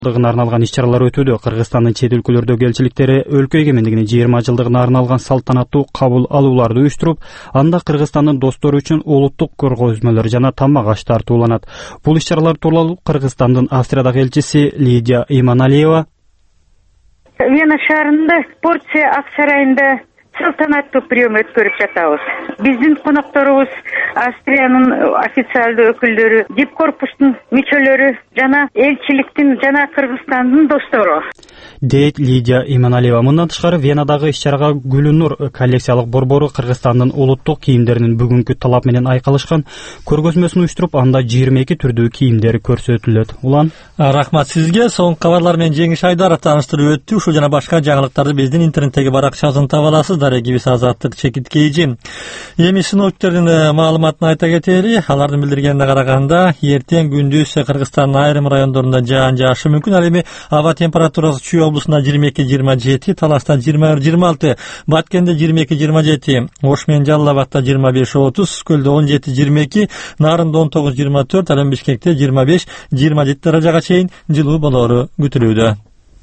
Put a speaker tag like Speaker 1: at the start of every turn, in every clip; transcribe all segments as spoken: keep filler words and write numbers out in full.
Speaker 1: арналган иш-чаралар өтүүдө. Кыргызстандын чет өлкөлөрдөгү элчиликтери өлкө эгемендигинин жыйырма жылдыгына арналган салтанаттуу кабыл алууларды уюштуруп, анда Кыргызстандын достору үчүн улуттук көргөзмөлөр жана тамак-аш тартууланат. Бул иш-чаралар тууралуу Кыргызстандын Австриядагы элчиси Лидия Иманалиева
Speaker 2: Вена шаарында Порция ак сарайында салтанаттуу прием өткөрүп жатабыз. Биздин конокторубуз Австриянын официалдуу өкүлдөрү, дипкорпустун мүчөлөрү жана элчиликтин жана Кыргызстандын достору.
Speaker 1: Дейт Лидия Иманалиева. Мындан тышкары Венадагы иш-чарага Гүлүнур коллекциялык борбору Кыргызстандын улуттук кийимдеринин бүгүнкү талап менен айкалышкан көргөзмөсүн уюштуруп, анда жыйырма эки түрдүү кийимдер көрсөтүлөт. Улан.
Speaker 3: Рахмат сизге. Соңку кабарлар менен Жеңиш Айдаров тааныштырып өттү. Ушул жана башка жаңылыктарды биздин интернеттеги баракчабыздан таба аласыздар. Эгибиз Азаттык чекиткейжи. Эми синоптиктердин маалыматын айта кетели. Алардын билдиргенине караганда, эртең күндүз Кыргызстандын айрым райондорунда жаан жаашы мүмкүн. Ал эми аба температурасы Чүй облусунда жыйырма эки жыйырма жети, Таласта жыйырма бир жыйырма алты, Баткенде жыйырма эки жыйырма жети, Ош менен Жалал Абадта жыйырма беш отуз, Көлдө он жети жыйырма эки, Нарында он тогуз жыйырма төрт, ал эми Бишкекте жыйырма беш жыйырма жети даражага чейин жылуу болоору күтүлүүдө.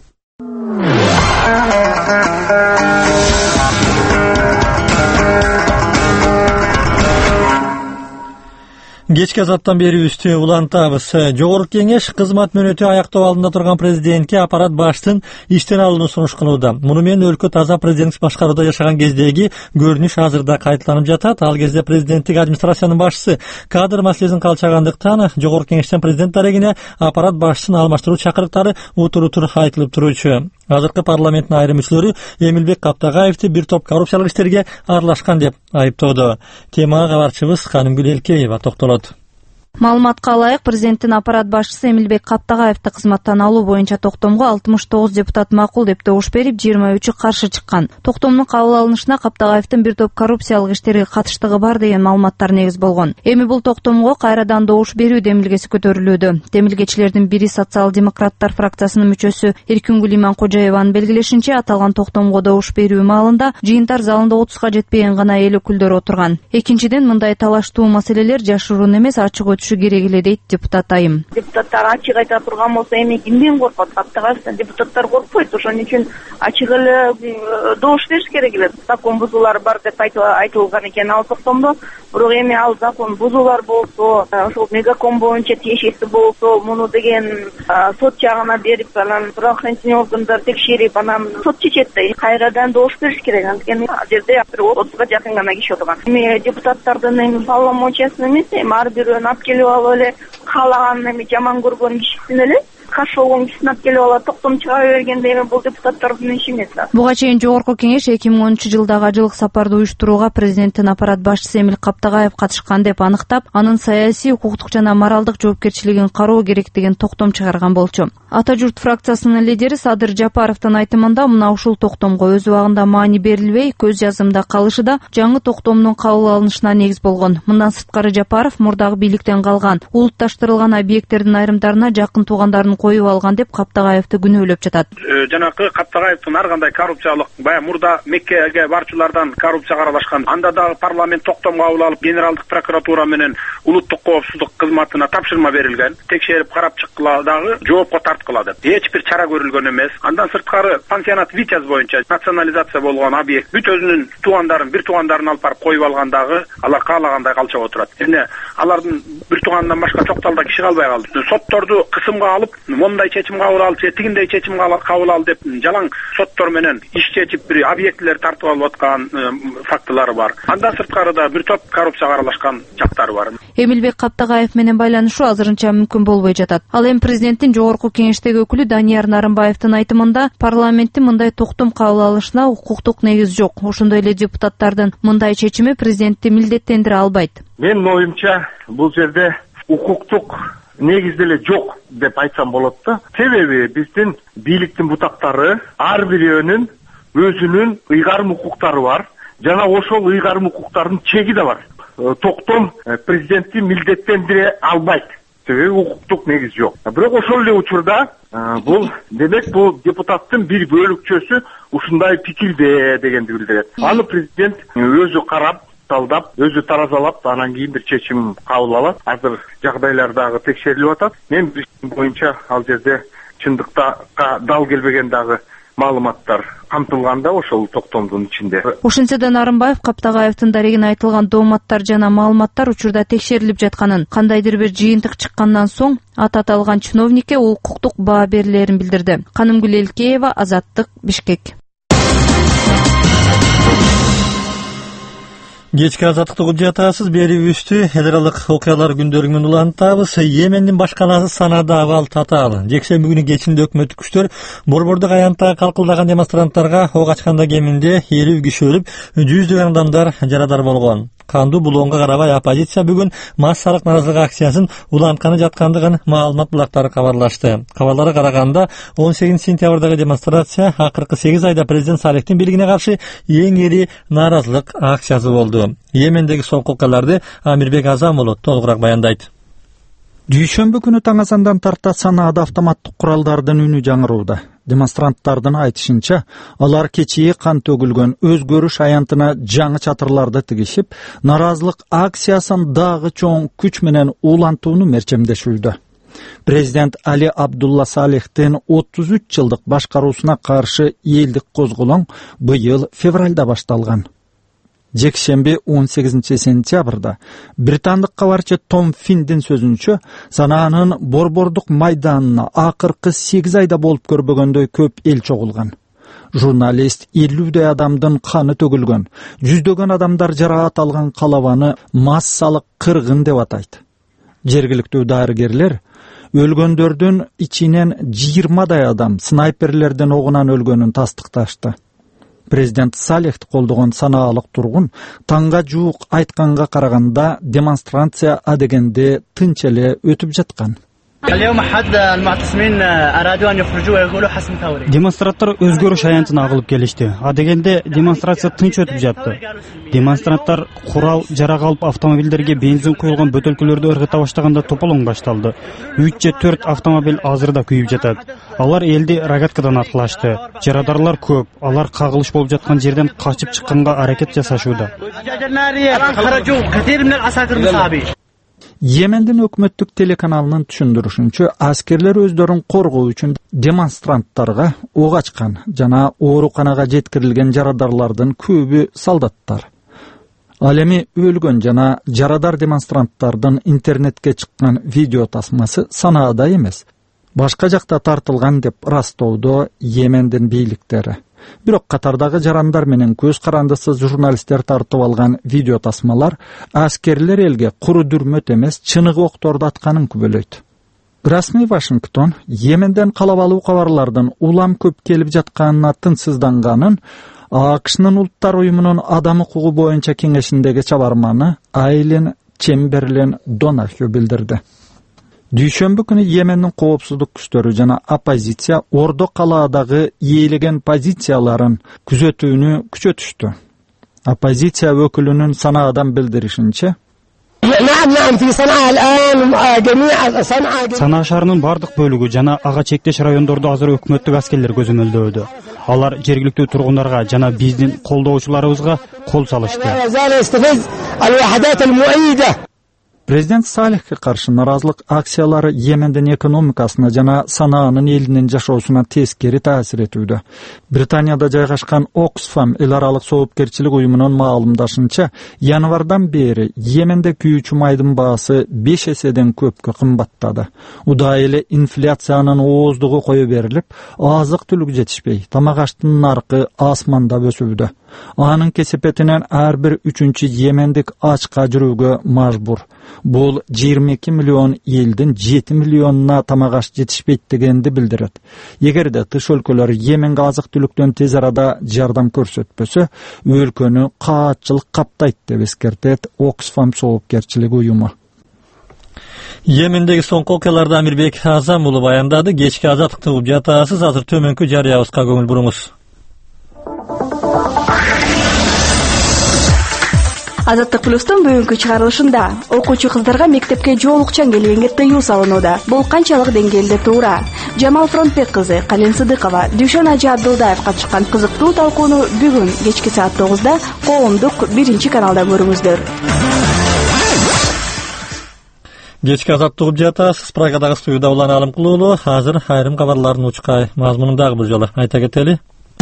Speaker 3: Кечки азаттан бери үстү улантабыз. Жогорку кеңеш кызмат мөөнөтү аяктоо алдында турган президентке аппарат башчысын иштен алууну сунуш кылууда. Муну менен өлкө таза президенттик башкарууда жашаган кездеги көрүнүш азырда кайталанып жатат. Ал кезде президенттик администрациянын башчысы кадр маселесин калчагандыктан жогорку кеңештен президент дарегине аппарат башчысын алмаштыруу чакырыктары утур-утур айтылып турчу. Азыркы парламенттин айрым мүчөлөрү Эмилбек Каптагаевди бир топ коррупциялык иштерге аралашкан деп айыптоодо. Темага кабарчыбыз Канымгүл Элкеева токтолот.
Speaker 4: Маалыматка ылайык, президенттин аппарат башчысы Эмилбек Каптагаевди кызматтан алуу боюнча токтомго алтымыш тогуз депутат макул деп добуш берип, жыйырма үчү каршы чыккан. Токтомдун кабыл алынышына Каптагаевдин бир топ коррупциялык иштерге катыштыгы бар деген маалыматтар негиз болгон. Эми бул токтомго кайрадан добуш берүү демилгеси көтөрүлүүдө. Демилгечилердин бири социал-демократтар фракциясынын мүчөсү Эркингүл Иманкожаеванын белгилешинче, аталган токтомго добуш берүү маалында жыйынтар залында отузга жетпеген гана эл өкүлдөрү отурган. Экинчиден, мындай талаштуу маселелер жашыруун эмес, ачык өтүшү керек эле дейт депутат Айым.
Speaker 5: Депутаттар ачык айта турган болсо, эми кимден коркот? Каптагаевден депутаттар коркпойт. Ошон үчүн ачык эле добуш бериш керек эле. Закон бузуулар бар деп айтылган экен ал токтомдо. Бирок эми ал закон бузуулар болсо, ошол мегаком боюнча тиешеси болсо, муну деген сот жагына берип, анан правоохранительный органдар текшерип, анан сот чечет да. Кайрадан добуш бериш керек. Анткени ал жерде отузга жакын гана киши отурган. Эми депутаттардын эми полномочиясын эмес, эми ар бирөөнү алып келип алып эле каалаган эми жаман көргөн кишисин эле каршы болгон кишисин алып келип алып токтом чыгара бергенде эми бул депутаттардын иши эмес.
Speaker 4: Буга чейин жогорку кеңеш эки миң онунчу жылдагы ажылык сапарды уюштурууга президенттин аппарат башчысы Эмил Каптагаев катышкан деп аныктап, анын саясий, укуктук жана моралдык жоопкерчилигин кароо керек деген токтом чыгарган болчу. Ата журт фракциясынын лидери Садыр Жапаровдун айтымында, мына ушул токтомго өз убагында маани берилбей, көз жазымда калышы да жаңы токтомдун кабыл алынышына негиз болгон. Мындан сырткары Жапаров мурдагы бийликтен калган улутташтырылган объекттердин айрымдарына жакын туугандарын коюп алган деп Каптагаевди күнөөлөп жатат.
Speaker 6: Жанакы Каптагаевдин ар кандай коррупциялык, бая мурда Меккеге барчылардан коррупцияга аралашкан, анда дагы парламент токтомго кабыл алып, генералдык прокуратура менен улуттук коопсуздук кызматына тапшырма берилген. Текшерип карап чыккыла дагы жоопко тарткыла деп. Эч бир чара көрүлгөн эмес. Андан сырткары пансионат Витяз боюнча национализация болгон объект бүт өзүнүн туугандарын, бир туугандарын алып барып коюп алгандагы, алар каалагандай калчап отурат. Эмне алардын бир тууганынан башка Токталда киши калбай калды. Сотторду кысымга алып, мондай чечим кабыл алып, тигиндей чечим кабыл ал деп жалаң соттор менен иш чечип бир объектилер тартып алып аткан фактылары бар. Андан сырткары да бир топ коррупцияга аралашкан жактары бар.
Speaker 4: Эмилбек Каптагаев менен байланышуу азырынча мүмкүн болбой жатат. Ал эми президенттин жогорку кеңештеги өкүлү Данияр Нарымбаевдин айтымында, парламенттин мындай токтом кабыл алышына укуктук негиз жок. Ошондой эле депутаттардын мындай чечими президентти милдеттендире албайт.
Speaker 7: Менин оюмча, бул жерде укуктук негиз деле жок деп айтсам болот да. Себеби биздин бийликтин бутактары ар бирөөнүн өзүнүн ыйгарым укуктары бар, жана ошол ыйгарым укуктардын чеги да бар. Токтом президентти милдеттендире албайт. Себеби укуктук негиз жок. Бирок ошол эле учурда бул демек бул депутаттын бир бөлүкчөсү ушундай пикирде дегенди билдирет. Аны президент өзү карап, талдап, өзү таразалап, анан кийин бир чечим кабыл алат. Азыр жагдайлар дагы текшерилип атат. Мен боюнча ал жерде чындыкта дал келбеген дагы маалыматтар камтылганда ошол токтомдун ичинде.
Speaker 4: Ошентсе да Нарымбаев Каптагаевдин дарегине айтылган дооматтар жана маалыматтар учурда текшерилип жатканын, кандайдыр бир жыйынтык чыккандан соң ат аталган чиновникке укуктук баа берилерин билдирди. Канымгүл Элкеева, Азаттык, Бишкек.
Speaker 3: Кечки азаттыкты угуп жатасыз, бери үстү эл аралык окуялар күндөрү менен улантабыз. Йемендин баш калаасы Санада абал татаал. Жекшемби күнү кечинде өкмөттүк күчтөр борбордук аянтта калкылдаган демонстранттарга ок ачканда кеминде элүү киши өлүп, жүздөгөн адамдар жарадар болгон. Кандуу булоонго карабай оппозиция бүгүн массалык нааразылык акциясын улантканы жаткандыгын маалымат булактары кабарлашты. Кабарларга караганда он сегизинчи сентябрдагы демонстрация акыркы сегиз айда президент Салихтин бийлигине каршы эң ири нааразылык акциясы болду. Йемендеги соңку окуяларды Амирбек Азам уулу толугураак баяндайт.
Speaker 8: Дүйшөмбү күнү таң азандан тарта Санаада автоматтык куралдардын үнү жаңырууда. Демонстранттардын айтышынча, алар кечээ кан төгүлгөн өзгөрүш аянтына жаңы чатырларды тигишип, нааразылык акциясын дагы чоң күч менен улантууну мерчемдешүүдө. Президент Али Абдулла Салихтин отуз үч жылдык башкаруусуна каршы элдик козголоң быйыл февралда башталган. Жекшемби он сегизинчи сентябрда британдык кабарчы Том Финдин сөзүнчө, Санаанын борбордук майданына акыркы сегиз айда болуп көрбөгөндөй көп эл чогулган. Журналист элүүдөй адамдын каны төгүлгөн, жүздөгөн адамдар жараат алган калабаны массалык кыргын деп атайт. Жергиликтүү дарыгерлер өлгөндөрдүн ичинен жыйырмадай адам снайперлердин огунан өлгөнүн тастыкташты. Президент Салихти колдогон санаалык тургун таңга жуук айтканга караганда демонстрация адегенде тынч эле өтүп жаткан.
Speaker 1: Демонстранттар өзгөрүш аянтына агылып келишти. Адегенде демонстрация тынч өтүп жатты. Демонстранттар курал жарак алып автомобилдерге бензин куюлган бөтөлкөлөрдү ыргыта баштаганда тополоң башталды. үч же төрт автомобиль азырда күйүп жатат. Алар элди рогаткадан аткылашты. Жарадарлар көп. Алар кагылыш болуп жаткан жерден качып чыкканга аракет жасашууда.
Speaker 8: Йемендин өкмөттүк телеканалынын түшүндүрүшүнчө, аскерлер өздөрүн коргоо үчүн демонстранттарга ок ачкан жана ооруканага жеткирилген жарадарлардын көбү солдаттар. Ал эми өлгөн жана жарадар демонстранттардын интернетке чыккан видео тасмасы Санаада эмес, башка жакта тартылган деп растоодо Йемендин бийликтери. Бирок катардагы жарандар менен көз карандысыз журналисттер тартып алган видео тасмалар аскерлер элге куру дүрмөт эмес, чыныгы окторду атканын күбөлөйт. Расмий Вашингтон Йеменден калабалуу кабарлардын улам көп келип жатканына тынчсызданганын АКШнын улуттар уюмунун адам укугу боюнча кеңешиндеги чабарманы Айлен Чемберлен Донахью билдирди. Дүйшөмбү күнү Йемендин коопсуздук күчтөрү жана оппозиция Ордо калаадагы ийилеген позицияларын күзөтүүнү күчөтүштү. Оппозиция өкүлүнүн Санаадан билдиришинче,
Speaker 1: Санаа шаарынын бардык бөлүгү жана ага чектеш райондордо азыр өкмөттүк аскерлер көзөмөлдөөдө. Алар жергиликтүү тургундарга жана биздин колдоочуларыбызга кол салышты.
Speaker 8: Президент Салихке каршы нааразылык акциялары Йемендин экономикасына жана Санаанын элинин жашоосуна тескери таасир этүүдө. Британияда жайгашкан Оксфам эл аралык соопкерчилик уюмунун маалымдашынча, январдан бери Йеменде күйүүчү майдын баасы беш эседен көпкө кымбаттады. Удай эле инфляциянын ооздугу кое берилип, азык түлүк жетишпей, тамак аштын наркы асмандап өсүүдө. Анын кесепетинен ар бир үчүнчү Йемендик ачка жүрүүгө мажбур. Бул жыйырма эки миллион элдин жети миллионуна тамак аш жетишпейт дегенди билдирет. Эгерде тыш өлкөлөр Йеменге азык түлүктөн тез арада жардам көрсөтпөсө, өлкөнү каатчылык каптайт деп эскертет Оксфам соопкерчилик уюму.
Speaker 3: Йемендеги соңку окуяларды Амирбек Азам уулу баяндады. Кечки азаттыкты угуп жатасыз. Азыр төмөнкү жарыябызга көңүл буруңуз.
Speaker 9: Азаттык плюстун бүгүнкү чыгарылышында окуучу кыздарга мектепке жоолукчан келбеңге тыюу салынууда. Бул канчалык деңгээлде туура? Жамал Фронтбек кызы Кален Сыдыкова, Дүйшөн Ажы Абдылдаев катышкан кызыктуу талкууну бүгүн кечки саат тогузда коомдук биринчи каналда көрүңүздөр.
Speaker 3: Кечки азаттык угуп жатасыз. Прагадагы студияда Улан Алымкулуу. Азыр айрым кабарлардын учкай мазмунун дагы бир жолу айта кетели.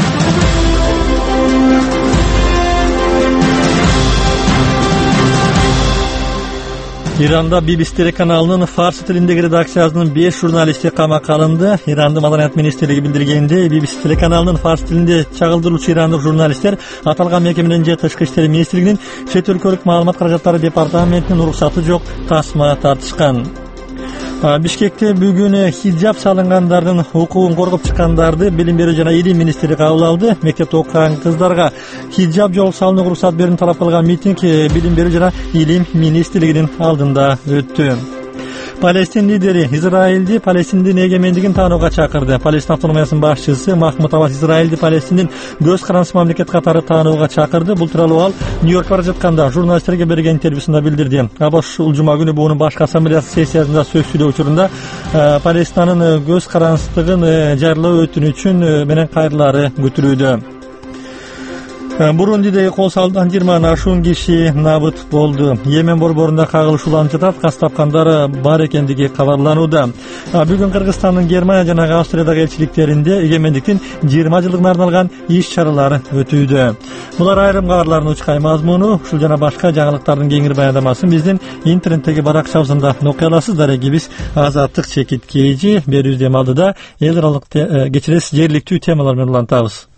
Speaker 3: Иранда би би си телеканалынын фарс тилиндеги редакциясынын беш журналисти камакка алынды. Ирандын маданият министрлиги билдиргендей, би би си телеканалынын фарс тилинде чагылдыруучу ирандык журналисттер аталган мекеменин же Тышкы иштер министрлигинин чет өлкөлүк маалымат каражаттары департаментинин уруксаты жок тасма тартышкан. Бишкекте бүгүн хиджаб салынгандардын укугун коргоп чыккандарды Билим берүү жана илим министри кабыл алды. Мектепте окуган кыздарга хиджаб жол салынууга уруксат берүүнү талап кылган митинг Билим берүү жана илим министрлигинин алдында өттү. Палестин лидери Израилди Палестиндин эгемендигин таанууга чакырды. Палестин автономиясынын башчысы Махмуд Аббас Израилди Палестиндин көз карандысыз мамлекет катары таанууга чакырды. Бул тууралуу ал Нью-Йоркко бара жатканда журналисттерге берген интервьюсунда билдирди. Аббас ушул жума күнү буунун башкы ассамблеясы сессиясында сөз сүйлөө учурунда Палестинанын көз карандысыздыгын жарыялоо өтүнүчүн менен кайрылары көтөрүүдө. Бурундиде кол салган жыйырмадан ашуун киши набыт болду. Йемен борборунда кагылышууланып жатат, кас тапкандар бар экендиги кабарланууда. Бүгүн Кыргызстандын Германия жана Австриядагы элчиликтеринде эгемендиктин жыйырма жылдыгына арналган иш чаралары өтүүдө. Булар айрым кабарлардын учкай мазмуну. Ушул жана башка жаңылыктардын кеңири баяндамасын биздин интернеттеги баракчабызда окуй аласыздар. Биз азаттык чекит кейжи берүүбүз дем алдыда эл аралык кечиресиз жергиликтүү темалар менен улантабыз.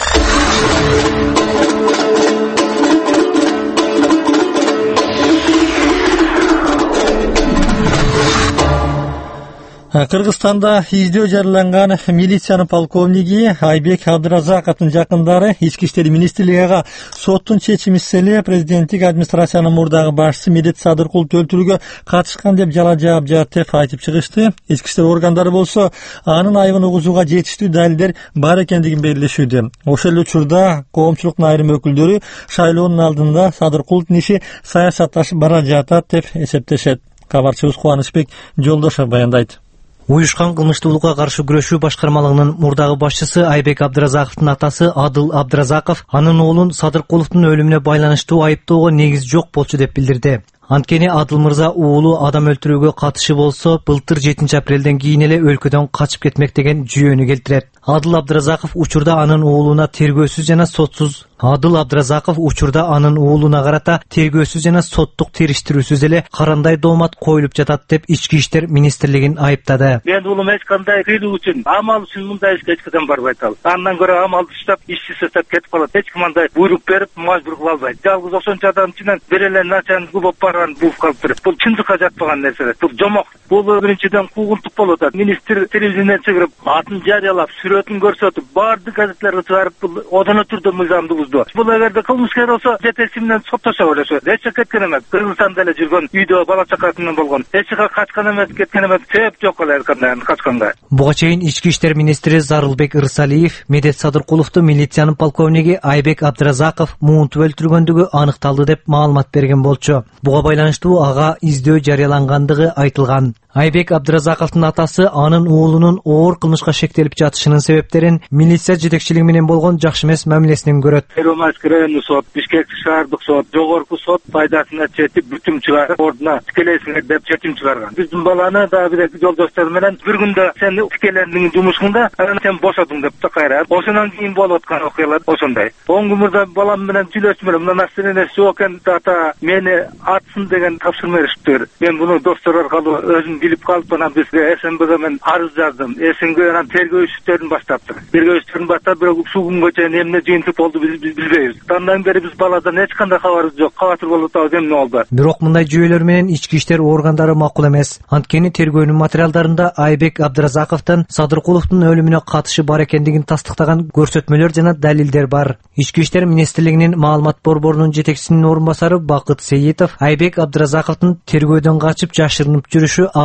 Speaker 3: Кыргызстанда издөө жарыяланган милициянын полковниги Айбек Абдыразаковдун жакындары Ички иштер министрлигига соттун чечими эле президенттик администрациянын мурдагы башчысы Медет Садыркулду өлтүрүүгө катышкан деп жала жаап жатат деп айтып чыгышты. Ички иштер органдары болсо анын айыбын угузууга жетиштүү далилдер бар экендигин белгилешүүдө. Ошол эле учурда коомчулуктун айрым өкүлдөрү шайлоонун алдында Садыркулдун иши саясатташып бара жатат деп эсептешет. Кабарчыбыз Кубанычбек Жолдошов баяндайт.
Speaker 10: Уюшкан кылмыштуулукка каршы күрөшүү башкармалыгынын мурдагы башчысы Айбек Абдыразаковдун атасы Адыл Абдыразаков анын уулун Садыркуловдун өлүмүнө байланыштуу айыптоого негиз жок болчу деп билдирди. Анткени Адыл мырза уулу адам өлтүрүүгө катышы болсо, былтыр жетинчи апрелден кийин эле өлкөдөн качып кетмек деген жүйөнү келтирет. Адыл Абдыразаков учурда анын уулуна тергөөсүз жана сотсуз Адыл Абдыразаков учурда анын уулуна карата тергөөсүз жана соттук териштирүүсүз эле карандай доомат коюлуп жатат деп Ички иштер министрлигин айыптады.
Speaker 11: Мен уулум эч кандай кыйлуу үчүн, амал үчүн мындай ишке эч качан барбайт ал. Андан көрө амалды иштеп, ишти сотап кетип калат. Эч ким андай буйрук берип, мажбур кыла албайт. Жалгыз ошончо адам ичинен бир эле начальник болуп барган бул калыптыр. Бул чындыкка жатпаган нерсе. Бул жомок. Бул биринчиден куугунтук болуп атат. Министр телевидениеге чыгып, атын жарыялап, сүрөтүн көрсөтүп, баардык газеттелерге чыгарып, бул одоно түрдө мыйзамды бузду. Бул эгерде кылмыскер болсо, жетекчи менен соттошо беришет. Эч кеткен эмес. Кыргызстанда эле жүргөн, үйдө бала чака менен болгон. Эч жака качкан эмес, кеткен эмес. Себеп жок эле кандай качканга.
Speaker 10: Буга чейин Ички иштер министри Зарылбек Ырсалиев Медет Садыркуловду милициянын полковниги Айбек Абдыразаков муунтуп өлтүргөндүгү аныкталды деп маалымат берген болчу. Буга байланыштуу ага издөө жарыялангандыгы айтылган. Айбек Абдыразаковдун атасы анын уулунун оор кылмышка шектелип жатышынын себептерин милиция жетекчилиги менен болгон жакшы эмес мамилесинен көрөт.
Speaker 11: Первомайский райондук сот, Бишкек шаардык сот, жогорку сот пайдасына четип бүтүм чыгарып, ордуна тикелейсиңер деп чечим чыгарган. Биздин баланы дагы бир жолдоштор менен бир күндө сен тикелендиң жумушуңда, анан сен бошодуң деп такайрат. Ошондон кийин болуп аткан окуялар ошондой. Он күмүрдө балам менен сүйлөшүп, мына нерсени жок экен, ата мени атсын деген тапшырма бериптир. Мен буну достор аркылуу өзүм билип калып, анан бизге СМБге мен арыз жаздым. СМБ анан тергөө иштөрүн баштаптыр. Тергөө иштөрүн баштап, бирок ушул күнгө чейин эмне жыйынтык болду биз билбейбиз. Андан бери биз баладан эч кандай кабарыбыз жок. Кабатыр болуп атабыз, эмне болду?
Speaker 10: Бирок мындай жүйөлөр менен ички иштер органдары макул эмес. Анткени тергөөнүн материалдарында Айбек Абдыразаковдун Садыркуловдун өлүмүнө катышы бар экендигин тастыктаган көрсөтмөлөр жана далилдер бар. Ички иштер министрлигинин маалымат борборунун жетекчисинин орун басары Бакыт Сейитов Айбек Абдыразаковдун тергөөдөн качып жашырынып жүрүшү ага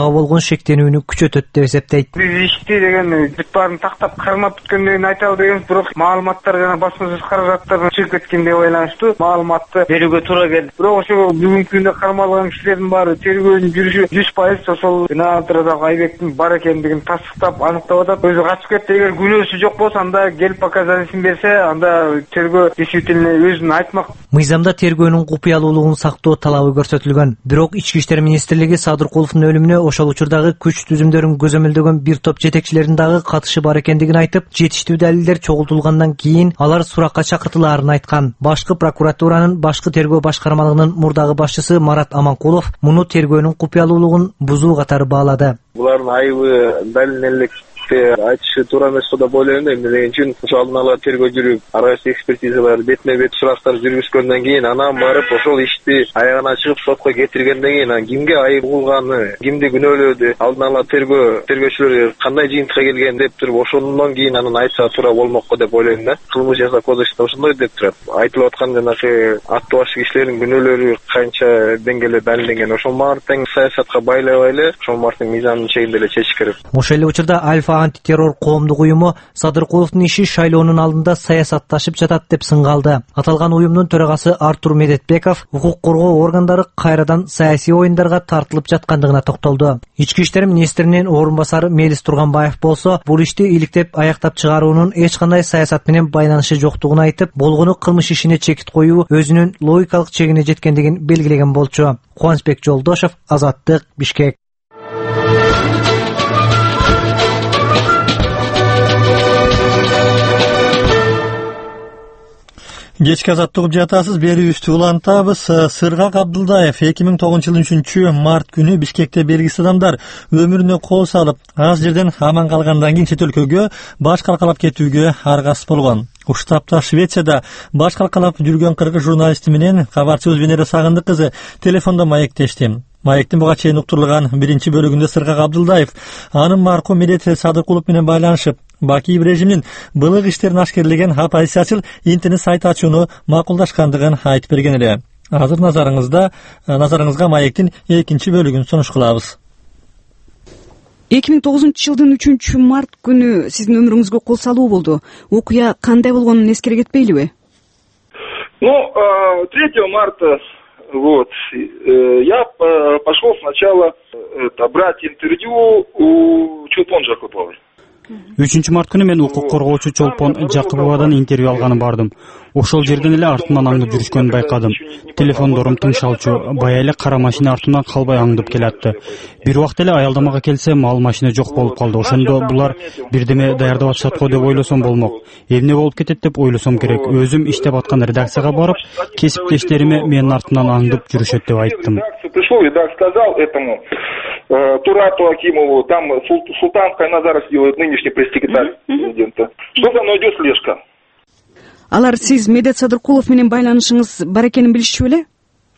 Speaker 10: ага болгон шектенүүнү күчөтөт деп эсептейт.
Speaker 11: Биз ишти деген бүт баарын тактап кармап бүткөндөн айта албайбыз, бирок маалыматтар жана басма сөз каражаттардан чыгып кеткенге байланыштуу маалыматты берүүгө туура келди. Бирок ошо бүгүнкү күндө кармалган кишилердин баары тергөөнүн жүрүшү жүз пайыз ошол Абдыразак Айбектин бар экендигин тастыктап аныктап атат. Өзү качып кетти. Эгер күнөөсү жок болсо анда келип показаниясын берсе, анда тергөө действительно өзүн айтмак.
Speaker 10: Мыйзамда тергөөнүн купуялуулугун сактоо талабы көрсөтүлгөн. Бирок Ички иштер министрлиги Садыркуловдун өлүмүнө ошол учурдагы күч түзүмдөрүн көзөмөлдөгөн бир топ жетекчилердин дагы катышы бар экендигин айтып, жетиштүү далилдер чогултулгандан кийин алар суракка чакыртылаарын айткан. Башкы прокуратуранын башкы тергөө башкармалыгынын мурдагы башчысы Марат Аманкулов муну тергөөнүн купуялуулугун бузуу катары баалады.
Speaker 12: Булардын айыбы далилденелик айтышы туура эмес деп ойлойм. Эмне деген үчүн ошол алдын ала тергөө жүрүп, ар кайсы экспертизалар, бетме бет сурактар жүргүзгөндөн кийин анан барып ошол ишти аягына чыгып сотко кетиргенден кийин анан кимге айып угулганы, кимди күнөөлөдү, алдын ала тергөө тергөөчүлөр кандай жыйынтыкка келген деп туруп ошондон кийин анан айтса туура болмокко деп ойлойм да. Кылмыш жаза кодексинде ошондой деп турат. Айтылып аткан жанагы аттуу башчы кишилердин күнөөлөрү канча деңгээлде далилденген, ошол маар тең саясатка байлабай эле ошол маар тең мыйзамдын чегинде эле чечиш керек.
Speaker 10: Ошол эле учурда Альфа антитеррор коомдук уюму Садыркуловдун иши шайлоонун алдында саясатташып жатат деп сынгалды. Аталган уюмдун төрагасы Артур Медетбеков укук коргоо органдары кайрадан саясий оюндарга тартылып жаткандыгына токтолду. Ички иштер министринин орун басары Мелис Турганбаев болсо, бул ишти иликтеп аяктап чыгаруунун эч кандай саясат менен байланышы жоктугун айтып, болгону кылмыш ишине чекит коюу өзүнүн логикалык чегине жеткендигин белгилеген болчу. Кубанычбек Жолдошев, Азаттык, Бишкек.
Speaker 3: Кечки Азаттык угуп жатасыз, берүүбүздү улантабыз. Сыргак Абдылдаев эки миң тогузунчу жылдын үчүнчү март күнү Бишкекте белгисиз адамдар өмүрүнө кол салып, аз жерден аман калгандан кийин чет өлкөгө баш калкалап кетүүгө аргасыз болгон. Уштапта Швецияда баш калкалап жүргөн кыргыз журналисти менен кабарчыбыз Венера Сагындык кызы телефондо маектешти. Маектин буга чейин уктурулган биринчи бөлүгүндө Сыргак Абдылдаев анын маркум милиция Садыркулов менен байланышып, Бакиев режимдин былык иштерин ашкерлеген оппозициячыл интернет сайт ачууну макулдашкандыгын айтып берген эле. Азыр назарыңызда назарыңызга маектин экинчи бөлүгүн сунуш кылабыз.
Speaker 13: эки миң тогузунчу жылдын үчүнчү март күнү сиздин өмүрүңүзгө кол салуу болду. Окуя кандай болгонун эскере кетпейлиби?
Speaker 14: Ну, третьего марта вот я пошел сначала это брать интервью у Чулпон Жакуповой.
Speaker 1: үчүнчү март күнү мен укук коргоочу Чолпон Жакуповадан интервью алганы бардым. Ошол жерден эле артыман аңдып жүрүшкөнүн байкадым. Телефондорум тыңшалчу, бая эле кара машина артымдан калбай аңдып келатты. Бир убакта эле аялдамага келсем, ал машина жок болуп калды. Ошондо булар бирдеме даярдап атышат го деп ойлосом болмок. Эмне болуп кетет деп ойлосом керек. Өзүм иштеп аткан редакцияга барып, кесиптештериме менин артымдан аңдып жүрүшөт деп айттым.
Speaker 14: Пришел и да сказал этому Турату Акимову, там Султан Кайназаров делает нынешний пресс-секретарь президента. Что за мной идет слежка?
Speaker 13: Алар сиз Медет Садыркулов менен байланышыңыз бар экенин билишчү беле?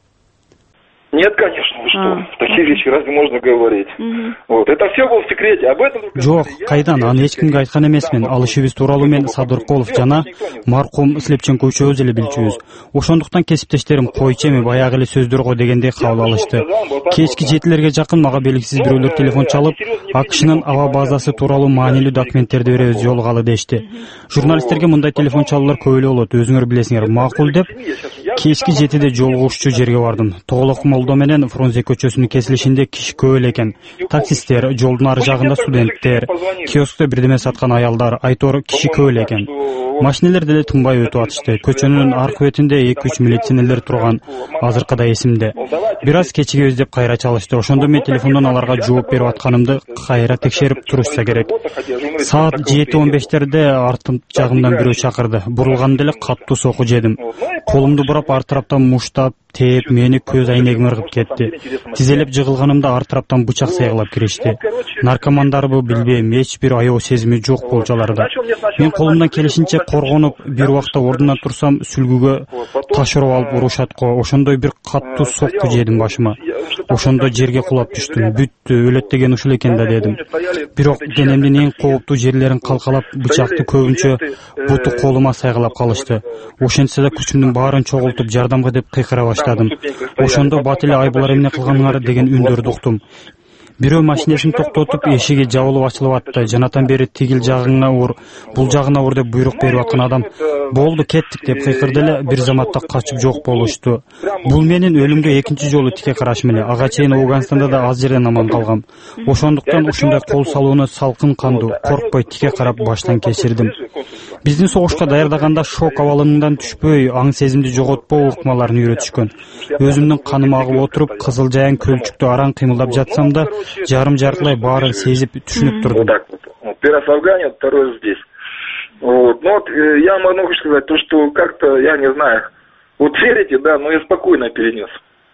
Speaker 14: Нет, конечно, вы что? Такие вещи разве можно говорить? Вот, это все было в секрете. Об этом
Speaker 1: Жок, кайдан, аны эч кимге айткан эмесмин. Ал ишибиз тууралуу мен Садыркулов жана маркум Слепченко үчөөбүз эле билчүбүз. Ошондуктан кесиптештерим койчу эми баягы эле сөздөр го дегендей кабыл алышты. Кечки жетилерге жакын мага белгисиз бирөөлөр телефон чалып, АКШнын аба базасы тууралуу маанилүү документтерди беребиз, жолугалы дешти. Журналисттерге мындай телефон чалуулар көп эле болот, өзүңөр билесиңер. Макул деп кечки жетиде жолугушчу жерге бардым. Тоголок Молдо менен Фрунзе көчөсүнүн кесилишинде киши көп эле экен. Таксисттер, жолдун ары жагында студенттер, киоскто бирдеме саткан аялдар, айтор киши көп эле экен. Машинелер деле тынбай өтүп атышты. Көчөнүн аркы бетинде эки үч милиционерлер турган, азыркыда эсимде. Бир аз кечигебиз деп кайра чалышты. Ошондо мен телефондон аларга жооп берип атканымды кайра текшерип турушса керек. Саат жети он бештерде артым жагымдан бирөө чакырды. Бурулганда эле каттуу соку жедим. Колумду бурап ар тараптан муштап, тээп, мени көз айнегиме ыргып кетти. Тизелеп жыгылганымда ар тараптан бычак сайгылап киришти. Наркомандарбы билбейм, эч бир аябуу сезими жок болчу аларда. Мен колумдан келишинче коргонуп, бир убакта ордунан турсам, сүлгүгө таш уруп алып урушат го. Ошондой бир каттуу соку жедим башыма. Ошондо жерге кулап түштүм. Бүттү, өлөт деген ушул экен да дедим. Бирок денемдин эң кооптуу жерлерин калкалап, бычакты көбүнчө буту колума сайгылап калышты. Ошентсе да күчүмдүн баарын чогултуп жардамга деп кыйкыра баштадым. Ошондо бат эле ай булар эмне кылганыңар деген үндөрдү уктум. Бирөө машинесин токтотуп эшиги жабылып ачылып атты. Жанатан бери тигил жагыңа ур, бул жагына ур деп буйрук берип аткан адам болду кеттик деп кыйкырды эле, бир заматта качып жок болушту. Бул менин өлүмгө экинчи жолу тике карашым эле. Ага чейин Афганстанда да аз жерден аман калгам. Ошондуктан ушундай кол салууну салкын кандуу, коркпой тике карап баштан кечирдим. Биздин согушка даярдаганда шок абалындан түшпөй, аң сезимди жоготпоо ыкмаларын үйрөтүшкөн. Өзүмдүн каным агып отуруп, кызыл жайын көлчүктө араң кыймылдап жатсам да, жарым жартылай баарын сезип түшүнүп турдум.
Speaker 14: Первый раз в Афгане, второй раз здесь. Вот. Ну вот я могу сказать то, что как-то, я не знаю, вот верите, да, но я спокойно перенес.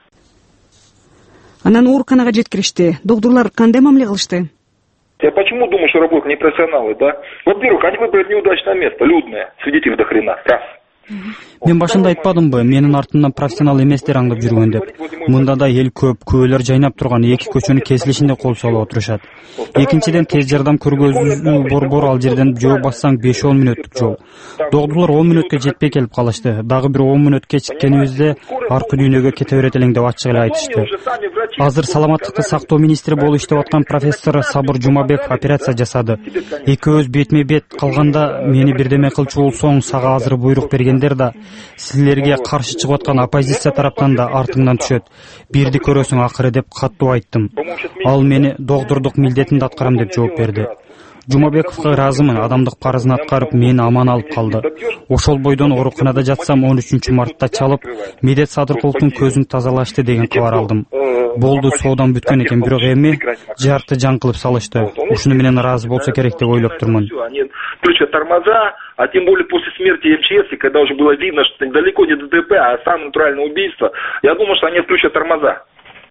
Speaker 13: Анан ооруканага жеткиришти. Доктурлар кандай мамиле кылышты?
Speaker 14: Я почему думаю, что работают непрофессионалы, да? Во-первых, они выбрали неудачное место, людное, свидетелей до хрена, раз.
Speaker 1: Мен башында айтпадымбы, менин артымдан профессионал эместер аңдып жүргөн деп. Мында да эл көп, көөлөр жайнап турган эки көчөнүн кесилишинде кол салып отурушат. Экинчиден тез жардам көргөзүү борбор, ал жерден жөө бассаң беш он мүнөттүк жол. Доктурлар он мүнөткө жетпей келип калышты. Дагы бир он мүнөт кечиккенибизде аркы дүйнөгө кете берет элең деп ачык эле айтышты. Азыр саламаттыкты сактоо министри болуп иштеп аткан профессор Сабыр Жумабеков операция жасады. Экөөбүз бетме бет калганда мени бирдеме кылчу болсоң, сага азыр буйрук бергендер да, силерге каршы чыгып аткан оппозиция тараптан да артыңдан түшөт. Бирди көрөсүң акыры деп каттуу айттым. Ал мени доктурдук милдетинди аткарам деп жооп берди. Жумабековго ыраазымын, адамдык парызын аткарып мени аман алып калды. Ошол бойдон ооруканада жатсам он үчүнчү мартта чалып, Медет Садыркуловдун көзүн тазалашты деген кабар алдым. Болду, соодан бүткөн экен, бирок эми жарты жан кылып салышты. Ушуну менен ыраазы болсо керек деп ойлоп турмун.
Speaker 14: Включат тормоза, а тем более после смерти МЧС, когда уже было видно, что далеко не ДТП, а самое натуральное убийство, я думаю, что они включат тормоза.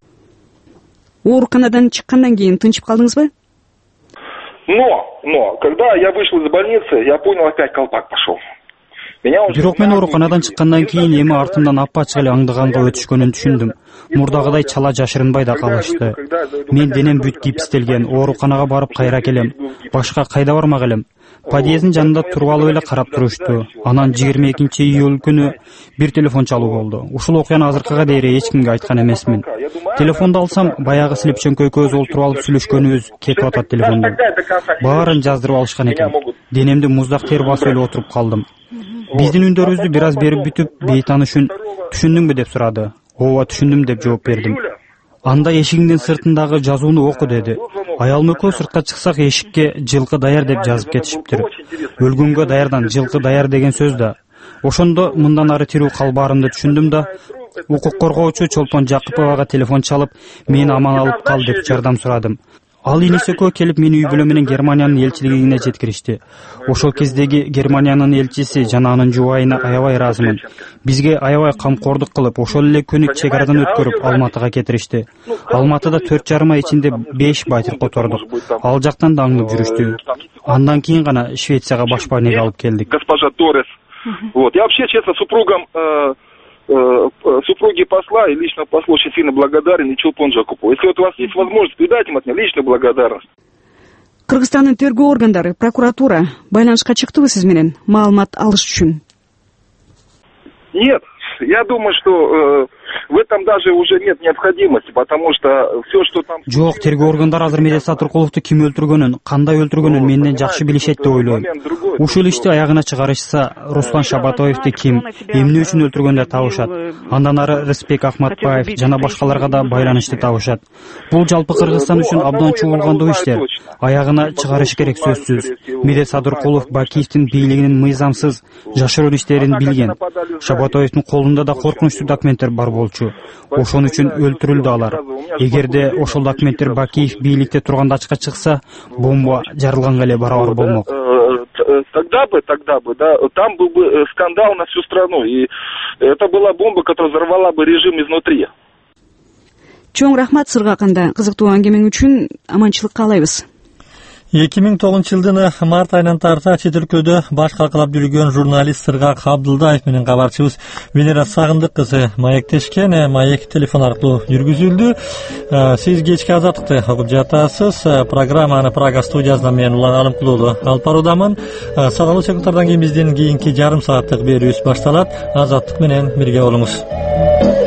Speaker 13: Ооруканадан чыккандан кийин тынчып калдыңызбы?
Speaker 14: Но, но, когда я вышел из больницы, я понял, опять колпак пошел.
Speaker 1: Бирок мен ооруканадан чыккандан кийин эми артымдан апачык эле аңдыганга өтүшкөнүн түшүндүм. Мурдагыдай чала жашырынбай да калышты. Мен денем бүт гипстелген, ооруканага барып кайра келем. Башка кайда бармак элем? Подъездин жанында туруп алып эле карап турушту. Анан жыйырма экинчи июль күнү бир телефон чалуу болду. Ушул окуяны азыркыга дейин эч кимге айткан эмесмин. Телефонду алсам, баягы Слепченко экөөбүз олтуруп алып сүйлөшкөнүбүз кетип атат телефондон. Баарын жаздырып алышкан экен. Денемди муздак тер басып эле отуруп калдым. Биздин үндөрүбүздү бир аз берип бүтүп, бейтанышын түшүндүңбү деп сурады. Ооба, түшүндүм деп жооп бердим. Анда эшигиңдин сыртындагы жазууну оку деди. Аялым экөө сыртка чыксак эшикке жылкы даяр деп жазып кетишиптир. Өлгөнгө даярдан жылкы даяр деген сөз да. Ошондо мындан ары тирүү калбаарымды түшүндүм да, укук коргоочу Чолпон Жакыповага телефон чалып, мени аман алып кал деп жардам сурадым. Ал иниси экөө келип мени үй бүлө менен Германиянын элчилигине жеткиришти. Ошол кездеги Германиянын элчиси жана анын жубайына аябай ыраазымын. Бизге аябай камкордук кылып, ошол эле күнү чек арадан өткөрүп Алматыга кетиришти. Алматыда төрт жарым ай ичинде беш батир котордук. Ал жактан да аңдып жүрүштү. Андан кийин гана Швецияга башпанеге алып келдик.
Speaker 14: Госпожа Торрес. Вот. Я вообще, честно, супругам супруги посла и лично послу очень сильно благодарен и Чолпон Жакупу. Если вот у вас есть возможность, передайте им от меня личную благодарность.
Speaker 13: Кыргызстандын тергөө органдары, прокуратура байланышка чыктыбы сиз менен маалымат алыш үчүн?
Speaker 14: Нет, я думаю, что э, в этом даже уже нет необходимости, потому что все, что там...
Speaker 1: Жок, тергөө органдары азыр Медет Садыркуловду ким өлтүргөнүн, кандай өлтүргөнүн менден жакшы билишет деп ойлойм. Ушул ишти аягына чыгарышса, Руслан Шабатоевди ким, эмне үчүн өлтүргөндө табышат. Андан ары Рыспек Ахматбаев жана башкаларга да байланышты табышат. Бул жалпы Кыргызстан үчүн абдан чогулгандуу иштер. Аягына чыгарыш керек сөзсүз. Медет Садыркулов Бакиевдин бийлигинин мыйзамсыз жашыруун иштерин билген. Шабатоевдин колунда да коркунучтуу документтер бар болчу. Ошон үчүн өлтүрүлдү алар. Эгерде ошол документтер Бакиев бийликте турганда ачка чыкса, бомба жарылганга эле барабар болмок.
Speaker 14: Тогда бы, тогда бы, да, там был бы скандал на всю страну, и это была бомба, которая взорвала бы режим изнутри.
Speaker 13: Чоң рахмат сырга канда кызыктуу аңгемең үчүн, аманчылык каалайбыз.
Speaker 3: эки миң тогузунчу жылдын март айынан тарта чет өлкөдө баш калкалап жүргөн журналист Сыргак Абдылдаев менен кабарчыбыз Венера Сагындык кызы маектешкен. Маек телефон аркылуу жүргүзүлдү. Сиз кечки Азаттыкты окуп жатасыз. Программаны Прага студиясынан мен Улан Алымкулуулу алып баруудамын. Салалуу секундтардан кийин биздин кийинки жарым сааттык берүүбүз башталат. Азаттык менен бирге болуңуз.